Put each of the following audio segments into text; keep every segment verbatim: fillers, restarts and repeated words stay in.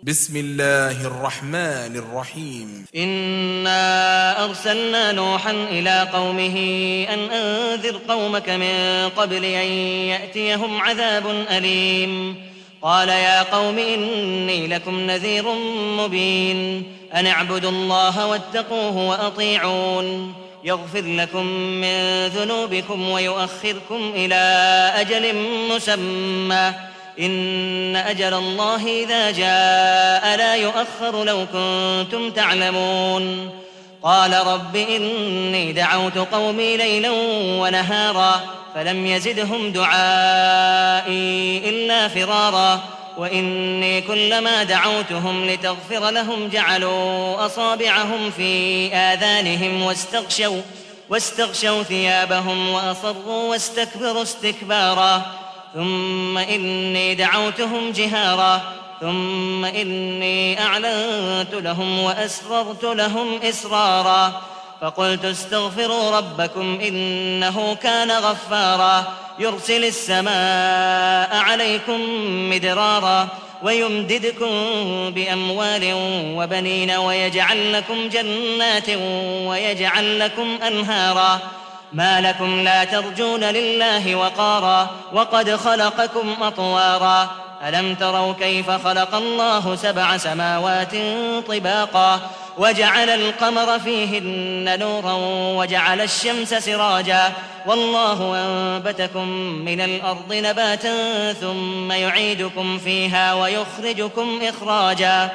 بسم الله الرحمن الرحيم إنا أرسلنا نوحا إلى قومه أن أنذر قومك من قبل أن يأتيهم عذاب أليم. قال يا قوم إني لكم نذير مبين أن اعبدوا الله واتقوه وأطيعون يغفر لكم من ذنوبكم ويؤخركم إلى أجل مسمى إن أجل الله إذا جاء لا يؤخر لو كنتم تعلمون. قال رب إني دعوت قومي ليلا ونهارا فلم يزدهم دعائي إلا فرارا وإني كلما دعوتهم لتغفر لهم جعلوا أصابعهم في آذانهم واستغشوا, واستغشوا ثيابهم وأصروا واستكبروا استكبارا ثم إني دعوتهم جهارا ثم إني أعلنت لهم وأسررت لهم إسرارا فقلت استغفروا ربكم إنه كان غفارا يرسل السماء عليكم مدرارا ويمددكم بأموال وبنين ويجعل لكم جنات ويجعل لكم أنهارا ما لكم لا ترجون لله وقارا وقد خلقكم أطوارا ألم تروا كيف خلق الله سبع سماوات طباقا وجعل القمر فيهن نورا وجعل الشمس سراجا والله أنبتكم من الأرض نباتا ثم يعيدكم فيها ويخرجكم إخراجا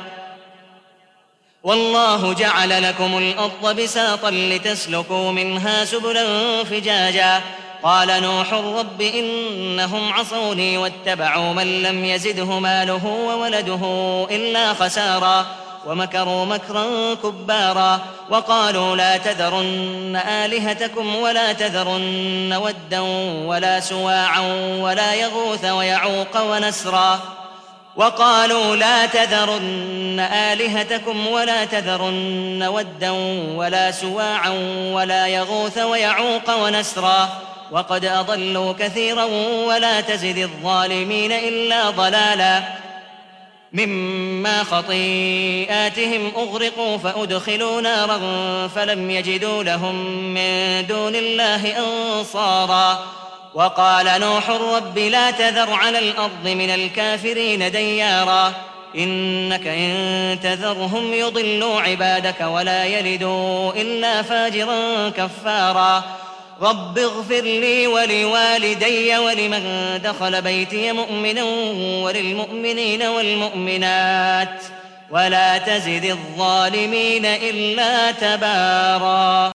والله جعل لكم الأرض بساطا لتسلكوا منها سبلا فجاجا قال نوح رب إنهم عصوني واتبعوا من لم يزده ماله وولده إلا خسارا ومكروا مكرا كبارا وقالوا لا تذرن آلهتكم ولا تذرن ودا ولا سواعا ولا يغوث ويعوق ونسرا وقالوا لا تذرن آلهتكم ولا تذرن ودا ولا سواعا ولا يغوث ويعوق ونسرا وقد أضلوا كثيرا ولا تزد الظالمين إلا ضلالا مما خطيئاتهم أغرقوا فأدخلوا نارا فلم يجدوا لهم من دون الله أنصارا وقال نوح رب لا تذر على الأرض من الكافرين ديارا إنك إن تذرهم يضلوا عبادك ولا يلدوا إلا فاجرا كفارا رب اغفر لي ولوالدي ولمن دخل بيتي مؤمنا وللمؤمنين والمؤمنات ولا تزد الظالمين إلا تبارا.